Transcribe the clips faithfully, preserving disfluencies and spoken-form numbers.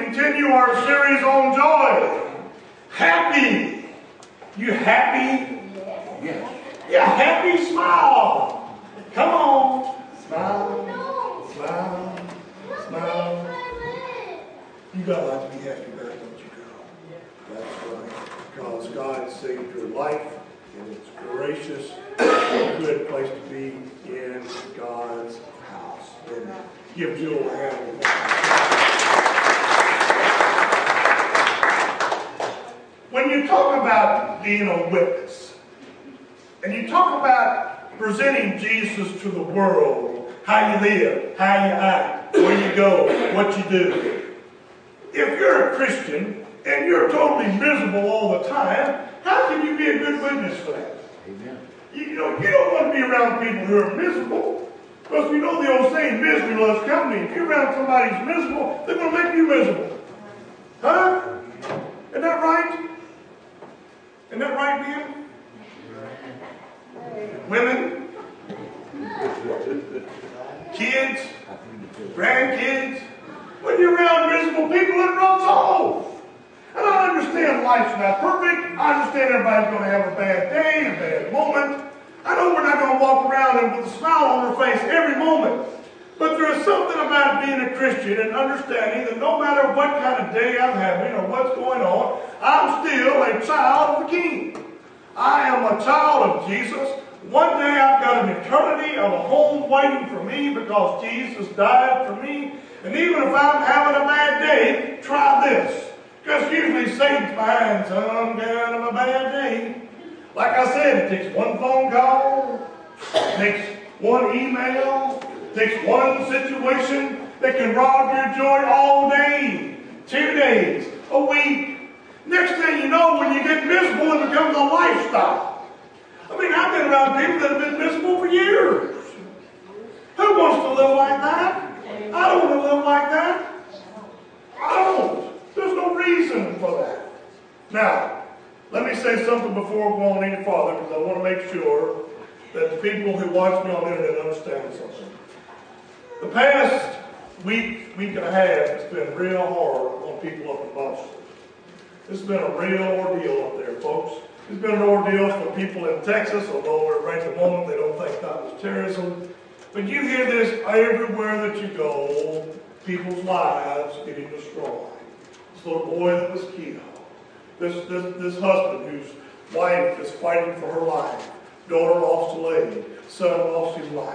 continue our series on joy. Happy. You happy? Yes. Yeah, happy, smile. Come on. Smile, smile, smile. You got to like to be happy about it, don't you, girl? That's right. Because God saved your life, and it's gracious, and a good place to be in God's house. And give Jill a hand. When you talk about being a witness, and you talk about presenting Jesus to the world, how you live, how you act, where you go, what you do. If you're a Christian and you're totally miserable all the time, how can you be a good witness for that? Amen. You, you know, you don't want to be around people who are miserable. Because we know the old saying, misery loves company. If you're around somebody who's miserable, they're going to make you miserable. Huh? Isn't that right? Isn't that right, Ben? Women, kids, grandkids, when you're around miserable people, it rubs off. And I understand life's not perfect. I understand everybody's going to have a bad day, a bad moment. I know we're not going to walk around with a smile on our face every moment. But there is something about being a Christian and understanding that no matter what kind of day I'm having or what's going on, I'm still a child of the King. I am a child of Jesus. One day I've got an eternity of a home waiting for me because Jesus died for me. And even if I'm having a bad day, try this. Because usually Satan's behind some kind of a bad day. Like I said, it takes one phone call, it takes one email, it takes one situation that can rob your joy all day, two days, a week. Next thing you know, when you get miserable, it becomes a lifestyle. I mean, I've been around people that have been miserable for years. Who wants to live like that? I don't want to live like that. I don't. There's no reason for that. Now, let me say something before we go on any farther, because I want to make sure that the people who watch me on the internet understand something. The past week, week and a half, has been real hard on people up in Boston. It's been a real ordeal up there, folks. It's been an ordeal for people in Texas, although right at the moment they don't think that was terrorism. But you hear this everywhere that you go, people's lives getting destroyed. This little boy that was killed. This, this, this husband whose wife is fighting for her life. Daughter lost a leg. Son lost his life.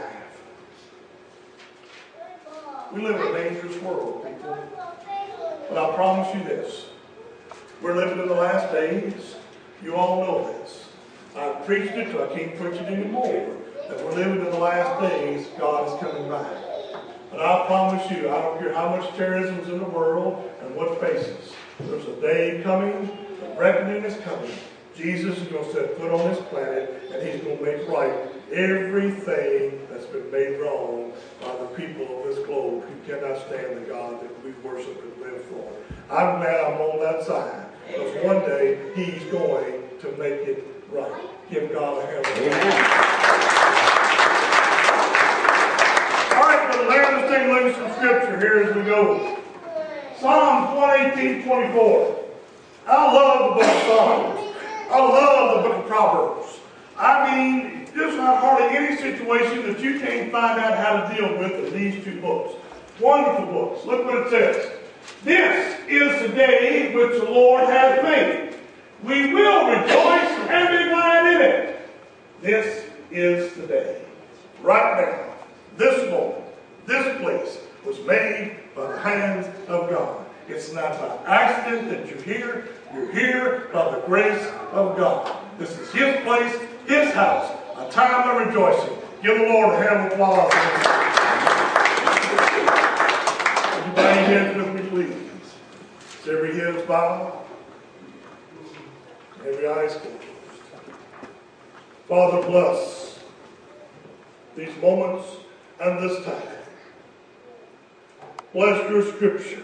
We live in a dangerous world, people. But I promise you this. We're living in the last days. You all know this. I've preached it till I can't preach it anymore. That we're living in the last days, God is coming back. And I promise you, I don't care how much terrorism is in the world and what faces. There's a day coming, the reckoning is coming. Jesus is going to set foot on this planet, and he's going to make right everything that's been made wrong by the people of this globe who cannot stand the God that we worship and live for. I'm glad I'm on that side, because one day he's going to make it right. Give God a hand. All right, brother Larry, let's take a look at some scripture here as we go. Psalms one eighteen, twenty-four. I love the book of Psalms. I love the book of Proverbs. I mean, there's not hardly any situation that you can't find out how to deal with in these two books. Wonderful books. Look what it says. This is the day which the Lord hath made. We will rejoice and be glad in it. This is the day. Right now, this moment, this place was made by the hands of God. It's not by accident that you're here. You're here by the grace of God. This is his place, his house, a time of rejoicing. Give the Lord a hand of applause. Would you bow your heads with me, please? Is every head is bowed? Every eye is closed. Father, bless these moments and this time. Bless your scripture.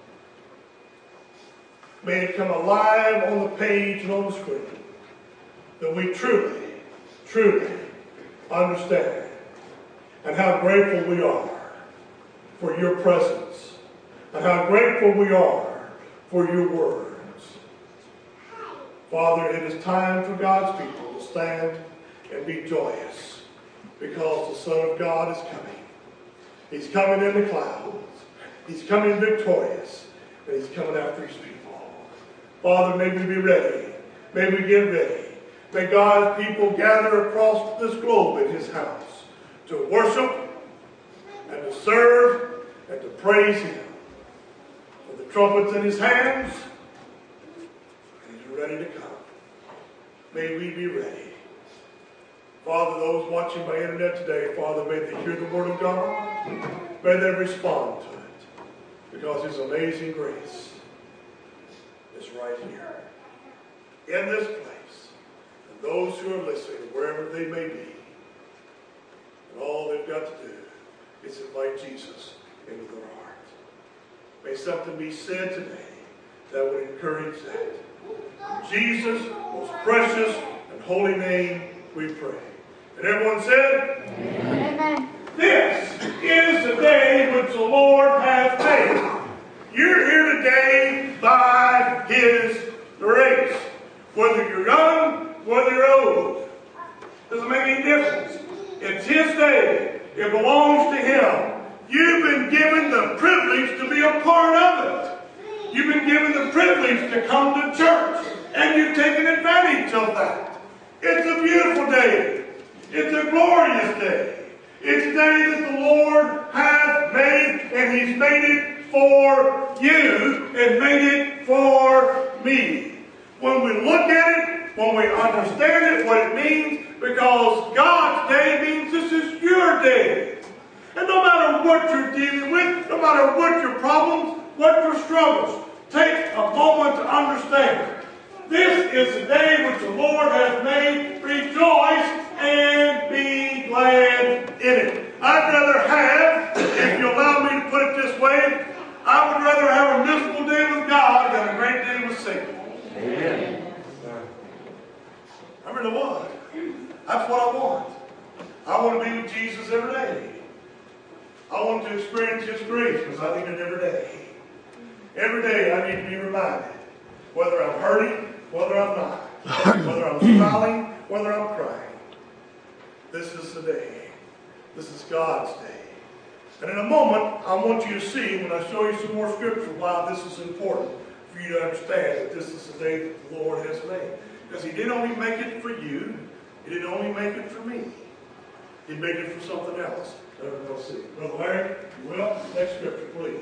May it come alive on the page and on the screen. That we truly, truly understand. And how grateful we are for your presence. And how grateful we are for your words. Father, it is time for God's people to stand and be joyous because the Son of God is coming. He's coming in the clouds. He's coming victorious, and he's coming after his people. Father, may we be ready. May we get ready. May God's people gather across this globe in his house to worship and to serve and to praise him. With the trumpets in his hands, he's ready to come. May we be ready. Father, those watching by internet today, Father, may they hear the word of God. May they respond to it. Because his amazing grace is right here. In this place. And those who are listening, wherever they may be. And all they've got to do is invite Jesus into their heart. May something be said today that would encourage that. In Jesus' most precious and holy name we pray. And everyone said, Amen. This is the day which the Lord hath made. You're here today by his grace. Whether you're young, whether you're old. Doesn't make any difference. It's his day. It belongs to him. You've been given the privilege to be a part of it. You've been given the privilege to come to church. And you've taken advantage of that. It's a beautiful day. It's a glorious day. It's a day that the Lord hath made, and he's made it for you and made it for me. When we look at it, when we understand it, what it means, because God's day means this is your day. And no matter what you're dealing with, no matter what your problems, what your struggles, take a moment to understand. This is the day which the Lord hath made. Rejoice and be glad in it. I'd rather have, if you allow me to put it this way, I would rather have a miserable day with God than a great day with Satan. Amen. I really would. That's what I want. I want to be with Jesus every day. I want to experience his grace because I need it every day. Every day I need to be reminded, whether I'm hurting, whether I'm not, whether I'm smiling, whether I'm crying. This is the day. This is God's day. And in a moment, I want you to see, when I show you some more scripture, why this is important for you to understand that this is the day that the Lord has made. Because he didn't only make it for you. He didn't only make it for me. He made it for something else. Let's see. Brother Larry, you will? Next scripture, please.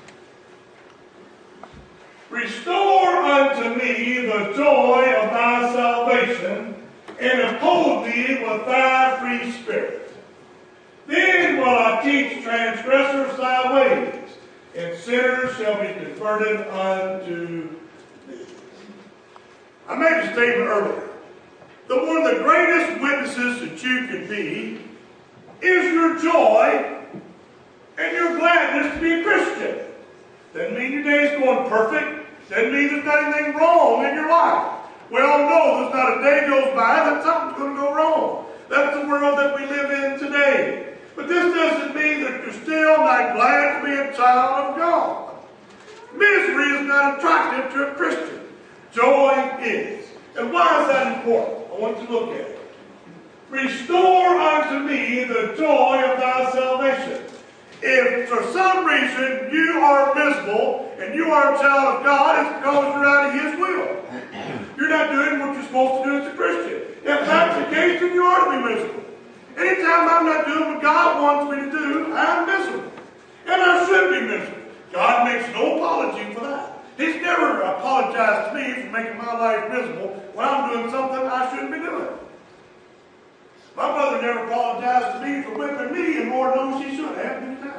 Restore unto me the joy of thy salvation, and uphold me with thy free spirit. Then will I teach transgressors thy ways, and sinners shall be converted unto thee. I made a statement earlier that one of the greatest witnesses that you can be is your joy and your gladness to be a Christian. Doesn't mean your day is going perfect. Doesn't mean there's not anything wrong in your life. We all know there's not a day goes by that something's going to go wrong. That's the world that we live in today. But this doesn't mean that you're still not glad to be a child of God. Misery is not attractive to a Christian. Joy is. And why is that important? I want you to look at it. Restore unto me the joy of thy salvation. If for some reason you are miserable and you are a child of God, it's because you're out of his will. You're not doing what you're supposed to do as a Christian. If that's the case, then you ought to be miserable. Anytime I'm not doing what God wants me to do, I'm miserable. And I should be miserable. God makes no apology for that. He's never apologized to me for making my life miserable when I'm doing something I shouldn't be doing. My brother never apologized to me for whipping me, and Lord knows he should have many times.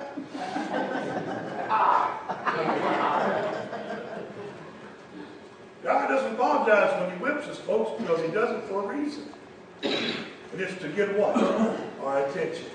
God doesn't apologize when he whips us, folks, because he does it for a reason. And it's to get what? Our attention.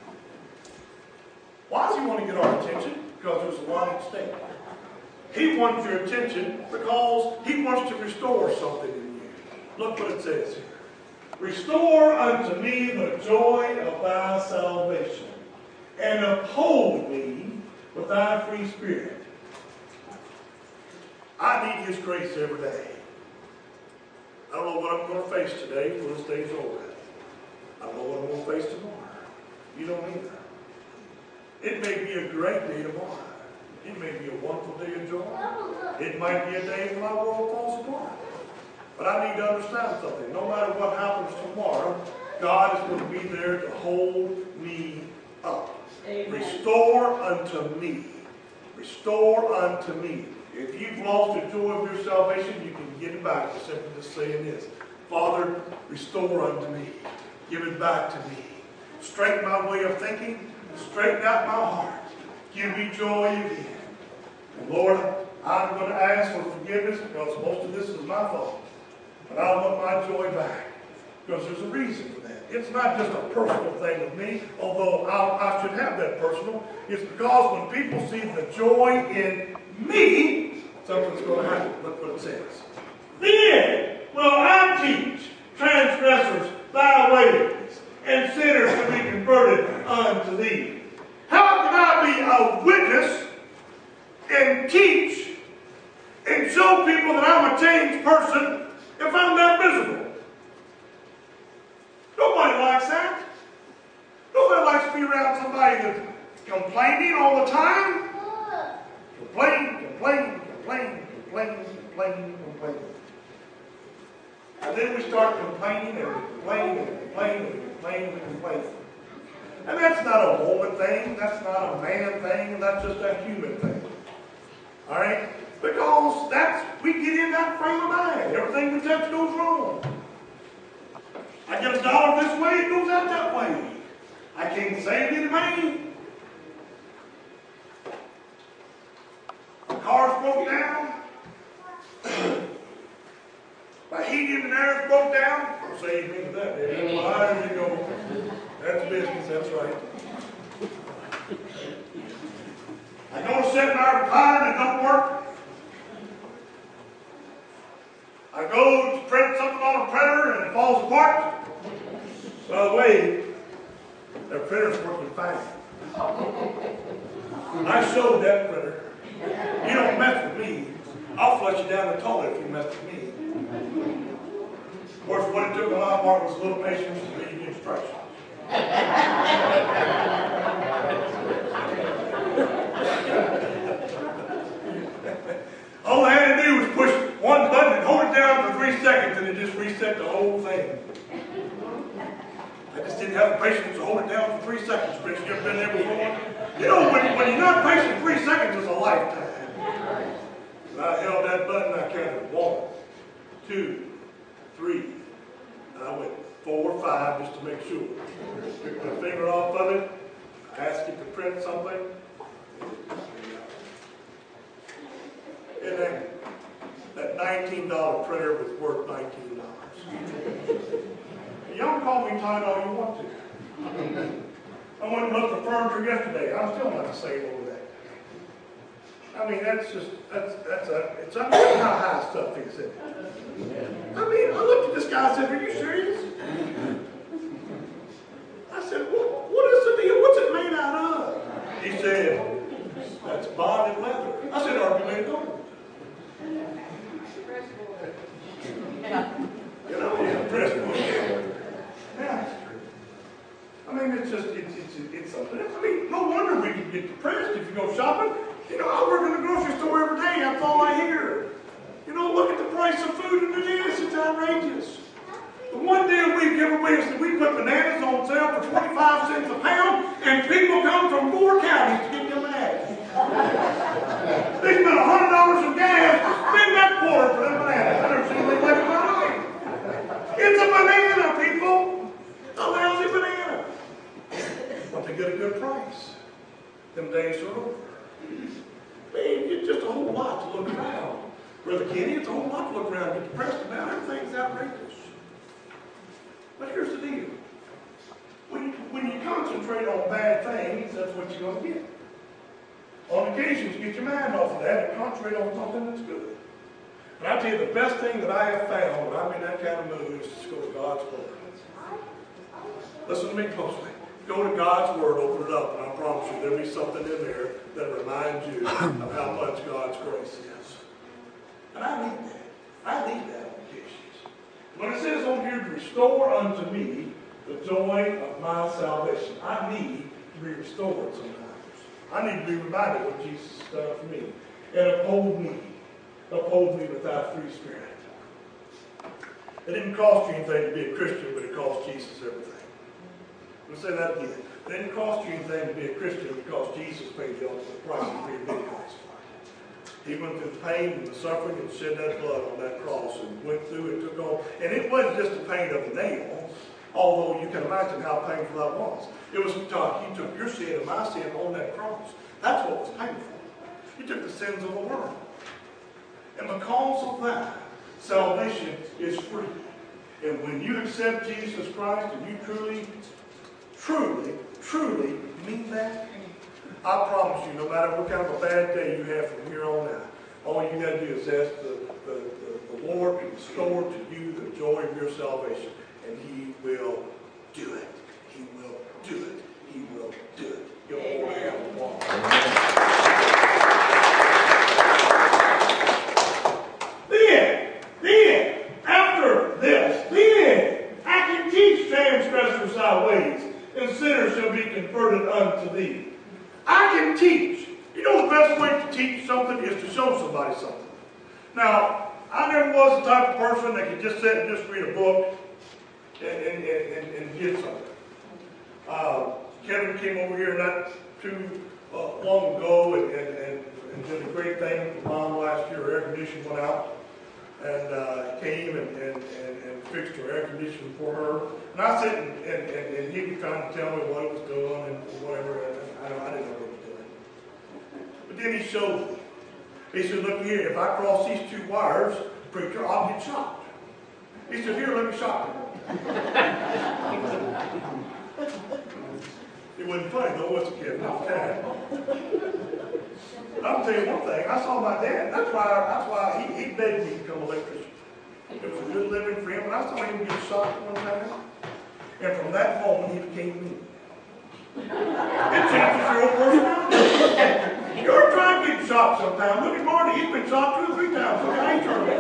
Why does he want to get our attention? Because there's a lying state. He wants your attention because he wants to restore something in you. Look what it says here. Restore unto me the joy of thy salvation, and uphold me with thy free spirit. I need His grace every day. I don't know what I'm going to face today till this day's over. I don't know what I'm going to face tomorrow. You don't either. It may be a great day tomorrow. It may be a wonderful day of joy. It might be a day when my world falls apart. But I need to understand something. No matter what happens tomorrow, God is going to be there to hold me up. Amen. Restore unto me. Restore unto me. If you've lost the joy of your salvation, you can get it back by simply just saying this. Father, restore unto me. Give it back to me. Straighten my way of thinking. Straighten out my heart. Give me joy again. And Lord, I'm going to ask for forgiveness because most of this is my fault. But I want my joy back because there's a reason for that. It's not just a personal thing with me, although I'll, I should have that personal. It's because when people see the joy in me, something's going to happen. Look what it says. Then will I teach transgressors thy ways, and sinners to be converted unto thee. How can I be a witness and teach and show people that I'm a changed person if I'm that miserable? Nobody likes that. Nobody likes to be around somebody that's complaining all the time. Complain, complain, complain, complain, complain, complain. And then we start complaining and complaining and complaining and complaining and complaining. And that's not a woman thing, that's not a man thing, that's just a human thing. Alright? Because that's, we get in that frame of mind. Everything we touch goes wrong. I get a dollar this way, it goes out that way. I can't save any money. My car's broke down. My heating and air broke down. Don't say anything to that, baby. Well, there you go. That's business, that's right. I go to sit in our recliner and it don't work. I go to print something on a printer and it falls apart. By the way, their printer's working fine. I showed that printer. You don't mess with me. I'll flush you down the toilet if you mess with me. Of course, what it took on my part was a little patience to read the instructions. All I had to do was push one button and hold it down for three seconds and it just reset the whole thing. I just didn't have the patience to hold it down for three seconds. Chris, you ever been there before? You know, when, when you're not patient, three seconds is a lifetime. And I held that button, I counted one, two, three, and I went four, five just to make sure. Took my finger off of it, I asked it to print something. And then that nineteen dollar printer was worth nineteen dollars. Y'all can call me Todd all you want to. I went and looked at furniture yesterday. I'm still not the same over that. I mean, that's just, that's, that's a, it's unreal how high stuff is, isn't it? I mean, I looked at this guy and said, are you serious? I said, what, what is the deal? What's it made out of? He said, that's bonded leather. I said, are you made of gold? You know, yeah, press wood. Yeah. I mean, it's just, it's, it's, it's something. I mean, no wonder we can get depressed if you go shopping. You know, I work in the grocery store every day. That's all I hear. You know, look at the price of food in the days. It's outrageous. The one day a week, everybody said we put bananas on sale for twenty-five cents a pound, and people come from four counties to get them bananas. They spend one hundred dollars in gas to spend that quarter for them bananas. I've never seen anything like it in my life. It's a banana, people. A lousy banana. But they get a good price. Them days are over. I mean, it's just a whole lot to look around. Brother Kenny, it's a whole lot to look around and get depressed about. Everything's outrageous. But here's the deal. When you, when you concentrate on bad things, that's what you're going to get. On occasions, get your mind off of that and concentrate on something that's good. And I tell you, the best thing that I have found when I'm in that kind of mood is to go to God's Word. Listen to me closely. Go to God's Word, open it up, and I promise you there'll be something in there that reminds you of how much God's grace is. And I need that. I need that on occasions. When it says on here, to restore unto me the joy of my salvation, I need to be restored sometimes. I need to be reminded what Jesus has done for me. And uphold me. Uphold me with thy free spirit. It didn't cost you anything to be a Christian, but it cost Jesus everything. I'm going to say that again. It didn't cost you anything to be a Christian because Jesus paid the ultimate price for your big price. He went through the pain and the suffering and shed that blood on that cross and went through and took on. And it wasn't just the pain of the nail, although you can imagine how painful that was. It was because he took your sin and my sin on that cross. That's what was painful. He took the sins of the world. And because of that, salvation is free. And when you accept Jesus Christ and you truly, truly, truly mean that, I promise you, no matter what kind of a bad day you have from here on out, all you got to do is ask the, the, the, the Lord to restore to you the joy of your salvation. And he will do it. He will do it. He will do it. Give the Lord a hand of applause. Then, then, after this, then I can teach transgressors thy ways, and sinners shall be converted unto thee. I can teach. You know the best way to teach something is to show somebody something. Now, I never was the type of person that could just sit and just read a book and, and, and, and get something. Uh, Kevin came over here not too uh, long ago and, and, and, and did a great thing with Mom last year. Her air conditioning went out. And uh, came and, and, and, and fixed her air conditioning for her. And I sat and, and, and, and he was trying to tell me what it was doing and whatever. And I, I didn't know what he was doing. But then he showed me. He said, look here, if I cross these two wires, preacher, I'll get shocked. He said, here, let me shock you. It wasn't funny, though, was it, kid? It was sad. I'm going to tell you one thing. I saw my dad. That's why That's why he, he begged me to become an electrician. It was a good living for him. And I saw him get shocked one time. And from that moment, he became me. It changes your whole personality. You're trying to get shocked sometimes. Look at Marty. He's been shocked two or three times. Look how he turned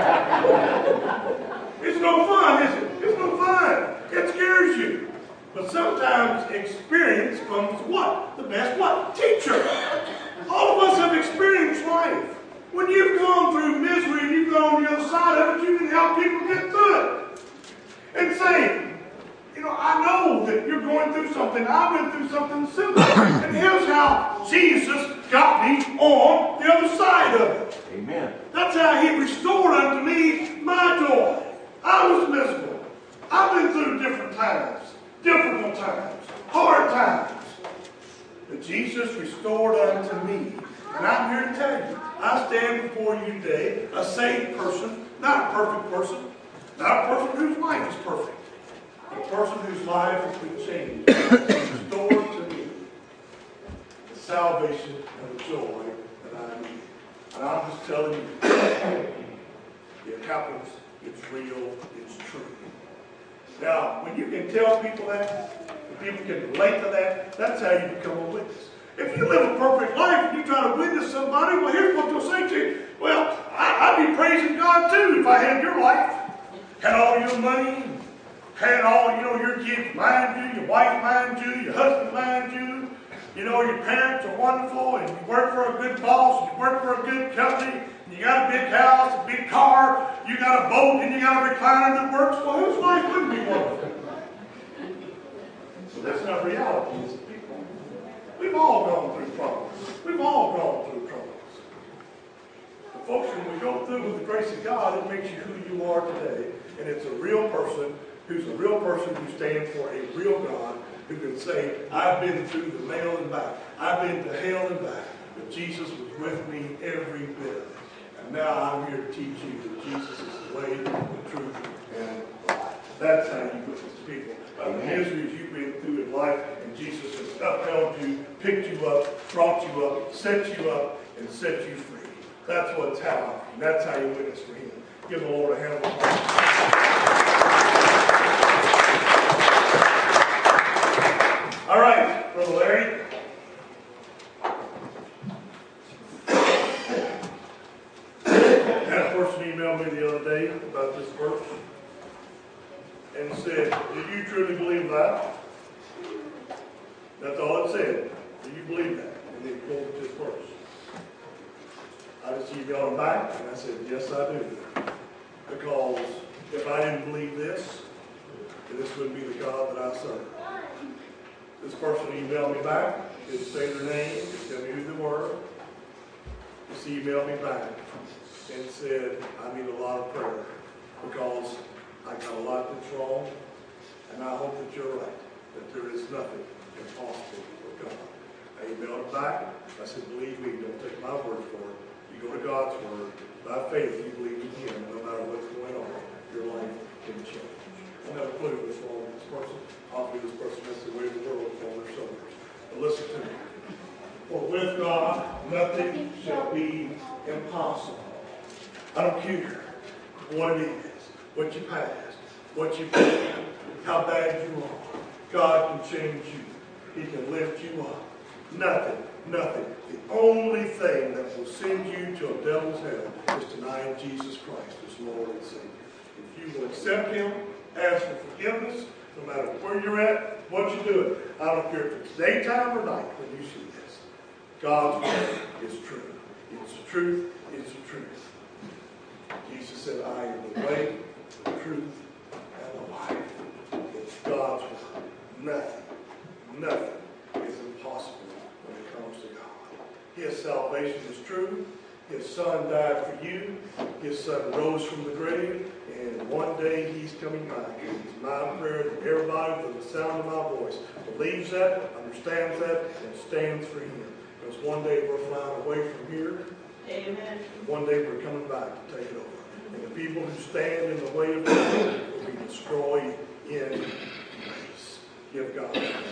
out. It's no fun, is it? It's no fun. It scares you. But sometimes experience comes what? The best what? Teacher. All of us have experienced life. When you've gone through misery and you've gone on the other side of it, you can help people get through it. And say, you know, I know that you're going through something. I went through something similar. And here's how Jesus got me on the other side of it. Amen. That's how he restored unto me my joy. I was miserable. I've been through different times, difficult times, hard times. But Jesus restored unto me. And I'm here to tell you, I stand before you today, a saved person, not a perfect person, not a person whose life is perfect, but a person whose life has been changed, restored to me the salvation and the joy that I need. And I'm just telling you, it happens, it's real, it's true. Now, when you can tell people that, people can relate to that, that's how you become a witness. If you live a perfect life and you try to witness somebody, well, here's what they'll say to you. Well, I, I'd be praising God too if I had your life. Had all your money, had all, you know, your kids mind you, your wife mind you, your husband mind you. You know, your parents are wonderful, and you work for a good boss, you work for a good company, and you got a big house, a big car, you got a boat, and you got a recliner that works. Well, whose life wouldn't be wonderful? So that's not reality, is it, people? We've all gone through problems. We've all gone through troubles. But folks, when we go through with the grace of God, it makes you who you are today. And it's a real person who's a real person who stands for a real God who can say, I've been through the mail and back. I've been to hell and back. But Jesus was with me every bit of it. And now I'm here to teach you that Jesus is the way, the truth, and the life. That's how you witness to people. By the miseries you've been through in life, and Jesus has upheld you, picked you up, brought you up, set you up, and set you free. That's what's happening. And that's how you witness for him. Give the Lord a hand of applause. All right, Brother Larry. And it said. Do you believe that? And then quoted this verse. I just emailed him back, and I said, yes, I do. Because if I didn't believe this, then this wouldn't be the God that I serve. This person emailed me back, didn't say their name, didn't tell me who they were. Just emailed me back and said, I need a lot of prayer because I got a lot that's wrong, and I hope that you're right, that there is nothing impossible for God. I emailed him back. I said, believe me, don't take my word for it. You go to God's word. By faith, you believe in him. No matter what's going on, your life can change. I don't have a clue what's wrong with this person. Obviously, this person has to way the world on their shoulders. But listen to me. For with God, nothing shall be impossible. I don't care what it is, what you passed, what you've done, how bad you are. God can change you. He can lift you up. Nothing, nothing. The only thing that will send you to a devil's hell is denying Jesus Christ as Lord and Savior. If you will accept him, ask for forgiveness, no matter where you're at, what you're doing. I don't care if it's daytime or night when you see this. God's word is true. It's the truth. It's the truth. Jesus said, I am the way, the truth, and the life. It's God's word. Nothing, nothing is impossible when it comes to God. His salvation is true. His Son died for you. His Son rose from the grave. And one day he's coming back. It's my prayer that everybody from the sound of my voice believes that, understands that, and stands for him. Because one day we're flying away from here. Amen. And one day we're coming back to take it over. And the people who stand in the way of God will be destroyed in grace. Give God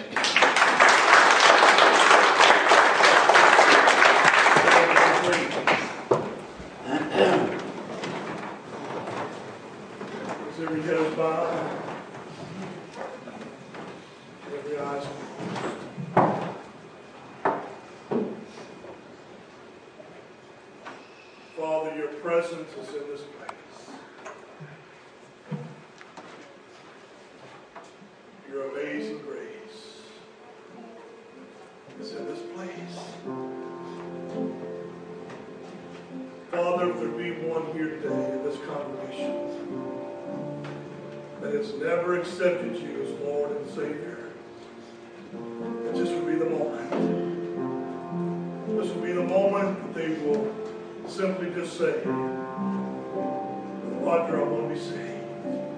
as every head is bowed, every eye is closed. Father, your presence is in this place. Your amazing grace is in this place. Father, if there be one here today in this congregation that has never accepted you as Lord and Savior, that this would be the moment. This would be the moment that they will simply just say, Roger, I want to be saved.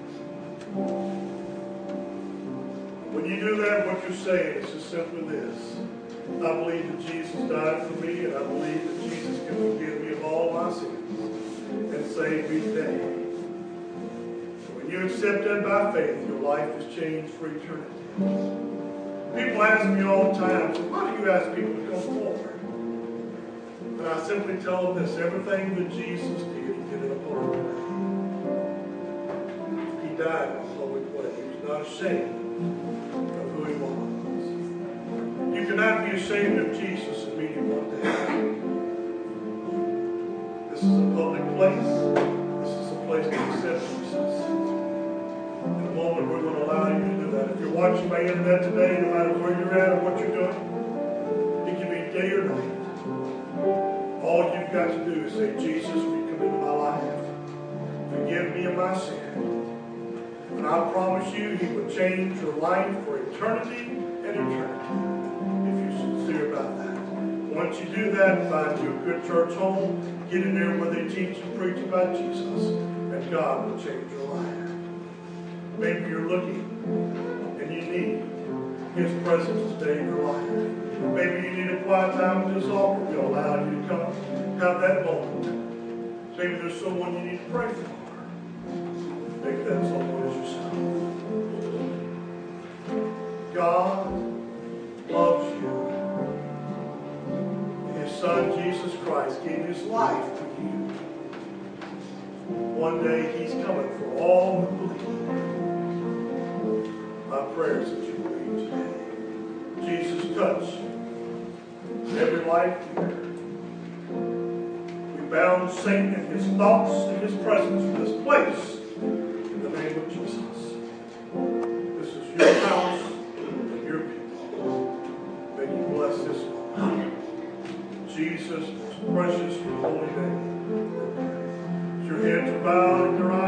When you do that, what you're saying is just simply this. I believe that Jesus died for me, and I believe that Jesus can forgive me of all my sins and save me today. When you accept that by faith, your life is changed for eternity. People ask me all the time, so why do you ask people to come forward? And I simply tell them this, everything that Jesus did, he did in a public way. He died in a public way. He was not ashamed of who he was. You cannot be ashamed of Jesus and meet him one day. This is a public place. This is a place to accept Jesus. In a moment, we're going to allow you to do that. If you're watching by internet today, no matter where you're at or what you're doing, it can be day or night. All you've got to do is say, Jesus, will you come into my life? Forgive me of my sin. And I promise you, he will change your life for eternity and eternity. About that. Once you do that, find you a good church home, get in there where they teach and preach about Jesus, and God will change your life. Maybe you're looking and you need his presence today in your life. Maybe you need a quiet time with this altar. We'll allow you to come, have that moment. Maybe there's someone you need to pray for. Maybe that someone is yourself. God loves you. Son, Jesus Christ, gave his life for you. One day he's coming for all who believe. My prayer is that you believe today. Jesus, touch every life here. We bound Satan and his thoughts and his presence from this place in the name of Jesus. This is your house and your people. May precious, holy name. As your heads are bowed and your eyes